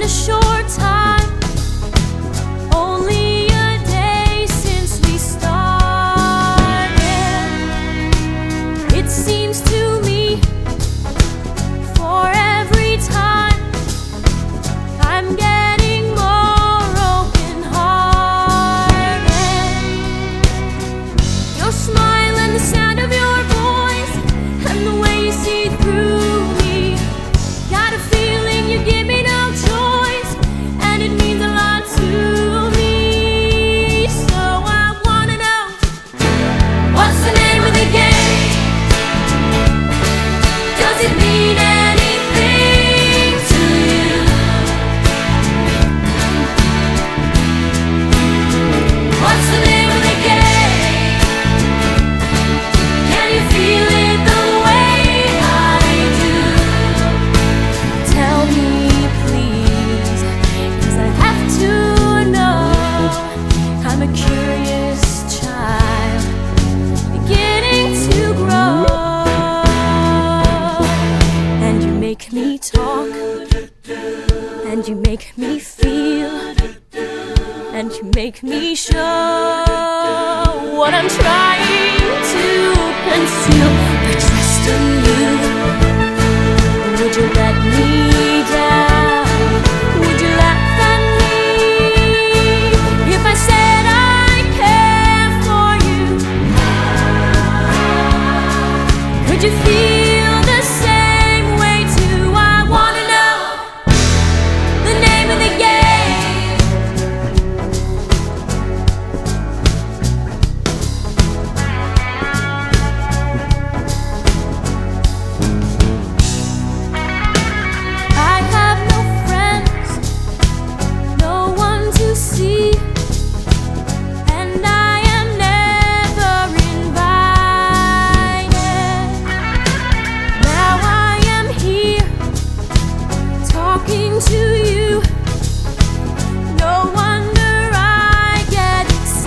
a short time, only a day since we started. It seems to me for every time I'm getting more open-hearted. Your smile and the sound of your voice and the way you see through me, got a feeling you give me no choice, and it means a lot to me. So I wanna know, what's the name of the game? Does it mean anything to you? What's the name of the game? Can you feel it the way I do? Tell me please, 'cause I have to know. I'm a curious child beginning to grow, and you make me talk, and you make me feel, and you make me show what I'm trying to conceal. I trust in you. Would you let me down? Would you laugh at me if I said I care for you? Could you feel the same way too? I wanna know the name of the game. I have no friends, no one to see, and I am never invited. Now I am here talking to you. No wonder I get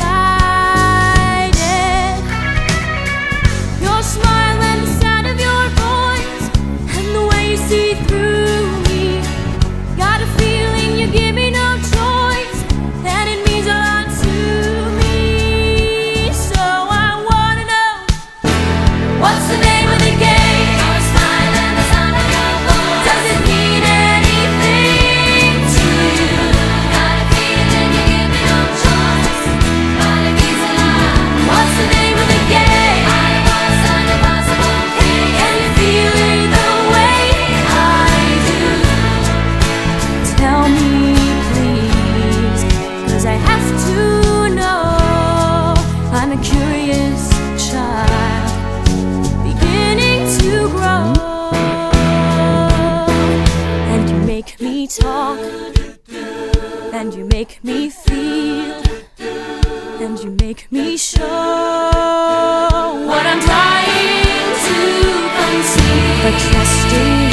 excited. Your smile and the sound of your voice and the way you see through me, got a feeling you give me no choice, and it means a lot to me. So I wanna know, what's the name of the game? Your smile and the sound of your voice, does it mean anything to you? Got a feeling you give me no choice, but it means a lot. What's the name of the game? I was an impossible king. Can you feel it the way I do? Tell me please, 'cause I have to know. I'm a curious child beginning to grow, and you make me talk, and you make me feel, and you make me show what I'm trying to conceal. But trust in